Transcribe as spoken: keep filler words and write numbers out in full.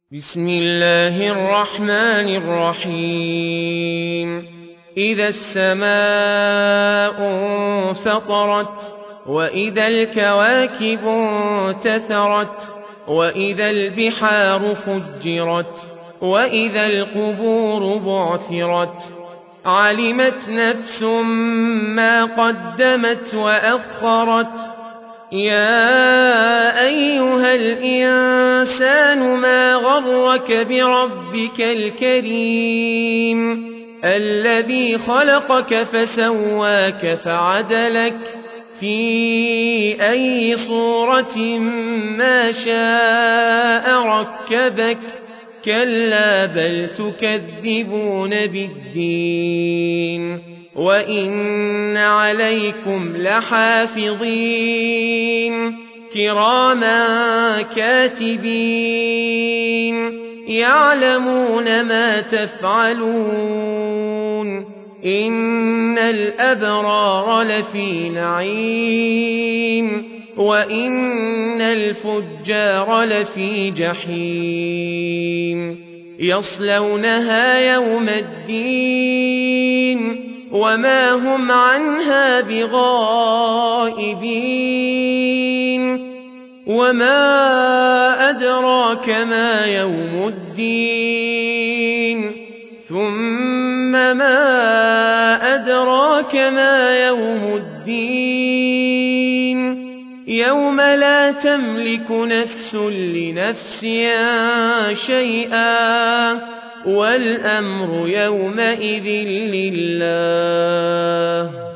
بسم الله الرحمن الرحيم إذا السماء انفطرت وإذا الكواكب انتثرت وإذا البحار فجرت وإذا القبور بعثرت علمت نفس ما قدمت وأخرت يا أيها الإنسان ما غرك بربك الكريم الذي خلقك فسواك فعدلك في أي صورة ما شاء ركبك كلا بل تكذبون بالدين وإن عليكم لحافظين كراما كاتبين يعلمون ما تفعلون إن الأبرار لفي نعيم وإن الفجار لفي جحيم يصلونها يوم الدين وما هم عنها بغائبين وما أدراك ما يوم الدين ثم ما أدراك ما يوم الدين يوم لا تملك نفس لنفس شيئا والأمر يومئذ لله